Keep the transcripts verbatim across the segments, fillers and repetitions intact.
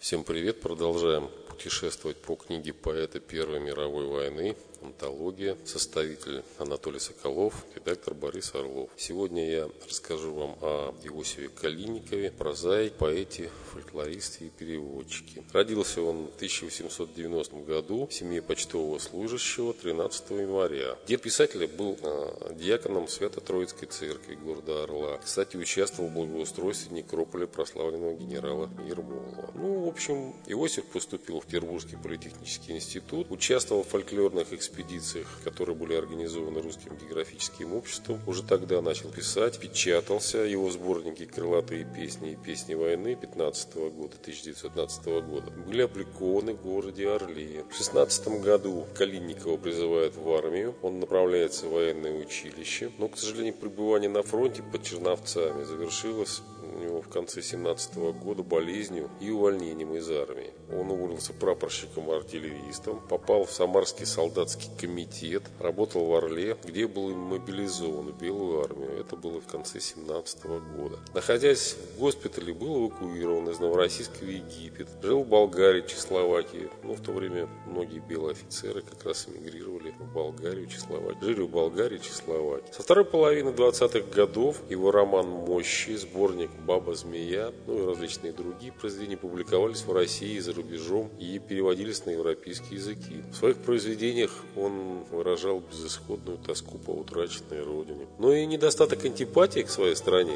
Всем привет! Продолжаем путешествовать по книге поэта Первой мировой войны «Антология», составитель Анатолий Соколов, редактор Борис Орлов. Сегодня я расскажу вам о Иосифе Калинникове, прозаике, поэте, фольклористе и переводчике. Родился он в тысяча восемьсот девяностом году в семье почтового служащего тринадцатого января. Дед писателя был э, диаконом Свято-Троицкой церкви города Орла. Кстати, участвовал в благоустройстве некрополя прославленного генерала Ермолова. Ну, в общем, Иосиф поступил в Петербургский политехнический институт, участвовал в фольклорных экспедициях, которые были организованы Русским географическим обществом. Уже тогда начал писать, печатался его сборники «Крылатые песни» и «Песни войны» пятнадцатого года, тысяча девятьсот пятнадцатого года. Были опубликованы в городе Орле. В шестнадцатом году Калинникова призывают в армию. Он направляется в военное училище. Но, к сожалению, пребывание на фронте под Черновцами завершилось у него в конце семнадцатого года болезнью и увольнением из армии. Он уволился прапорщиком-артиллеристом, попал в Самарский солдатский комитет, работал в Орле, где был мобилизован в Белую армию. Это было в конце семнадцатого года. Находясь в госпитале, был эвакуирован из Новороссийска в Египет. Жил в Болгарии, Чехословакии. Ну, в то время многие белые офицеры как раз эмигрировали в Болгарию, Чехословакию. Жили в Болгарии, Чехословакии. Со второй половины двадцатых годов его роман «Мощи», сборник «Баба-змея», ну и различные другие произведения публиковались в России и за рубежом и переводились на европейские языки. В своих произведениях он выражал безысходную тоску по утраченной родине. Но и недостаток антипатии к своей стране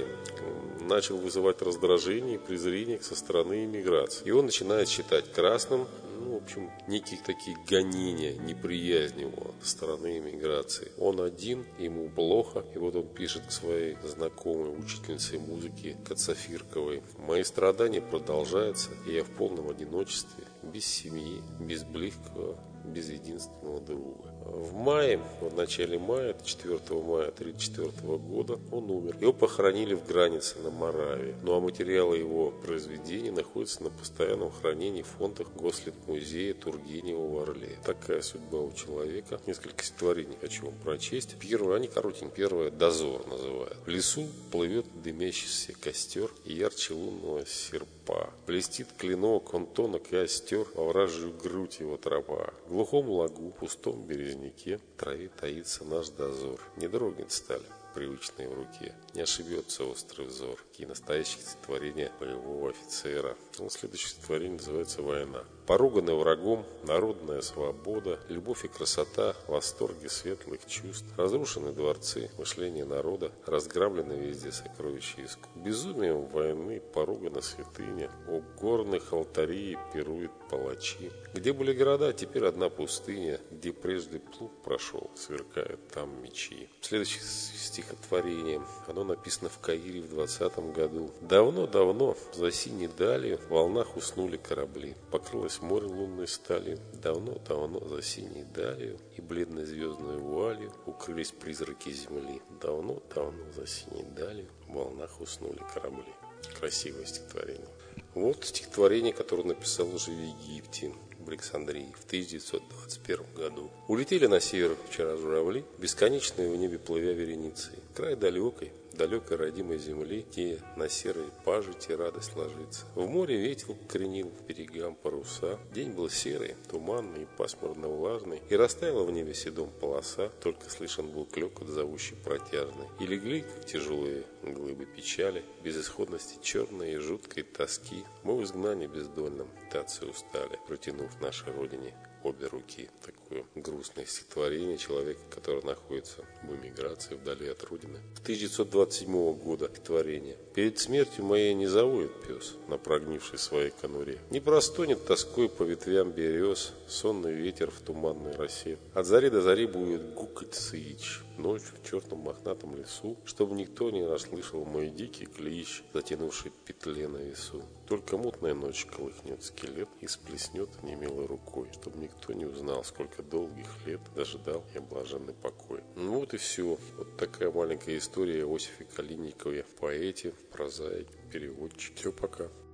начал вызывать раздражение и презрение со стороны иммиграции. И он начинает считать красным, ну, в общем, некие такие гонения, неприязнь его со стороны иммиграции. Он один, ему плохо, и вот он пишет к своей знакомой учительнице музыки Кацафирковой: «Мои страдания продолжаются, и я в полном одиночестве, без семьи, без близкого, без единственного друга». В мае, в начале мая, четвёртого мая тысяча девятьсот тридцать четвёртого года он умер. Его похоронили в Границе на Моравии. Ну а материалы его произведений находятся на постоянном хранении в фондах Гослитмузея Тургенева в Орле. Такая судьба у человека. Несколько стихотворений хочу вам прочесть. Первое, они коротенькие. Первое «Дозор» называют. В лесу плывет дымящийся костер, и ярче лунного серпа. Блестит клинок, он тонок и остер, во вражью грудь его тропа. В глухом лагу, пустом березняке, в траве таится наш дозор. Не дрогнет сталь, привычной в руке, не ошибется острый взор. Такие настоящие стихотворения боевого офицера. Ну, следующее стихотворение называется «Война». Поруганная врагом, народная свобода, любовь и красота, восторги светлых чувств, разрушены дворцы, мышление народа, разграблены везде сокровища искусств. Безумием войны поругана святыня, у горных алтарей пируют палачи. Где были города, теперь одна пустыня, где прежде плуг прошел, сверкают там мечи. Следующее стихотворение, оно написано в Каире в двадцатом году. Давно-давно за синей далью в волнах уснули корабли. Покрылось море лунной стали. Давно-давно за синей далью и бледной звездной вуалью укрылись призраки земли. Давно-давно за синей далью в волнах уснули корабли. Красивое стихотворение. Вот стихотворение, которое написал уже в Египте, в Александрии, в тысяча девятьсот двадцать первом году. Улетели на север вчера журавли, бесконечные в небе плывя вереницей. Край далекой, далекой родимой земли, где на серой пажити радость ложится. В море ветер кренил к берегам паруса. День был серый, туманный и пасмурно-влажный, и растаяла в небе седом полоса, только слышен был клёкот зовущий протяжный. И легли, как тяжелые глыбы печали, безысходности черной и жуткой тоски. Мы в изгнании бездольном, тации устали, протянув нашей родине обе руки. Такое грустное стихотворение человека, который находится в эмиграции вдали от родины. тысяча девятьсот двадцать седьмого года стихотворение. «Перед смертью моей не завоет пес на прогнившей своей конуре. Не простонет тоской по ветвям берез сонный ветер в туманной росе. От зари до зари будет гукать сыч ночью в черном мохнатом лесу, чтобы никто не расслышал мой дикий клич, затянувший петле на весу. Только мутная ночь колыхнет скелет и сплеснет немелой рукой, чтобы никто не узнал, сколько долгих лет дожидал я блаженный покой». Ну вот и все. Вот такая маленькая история о Иосифе Калинникове, поэте, прозаике, переводчике. Все, пока.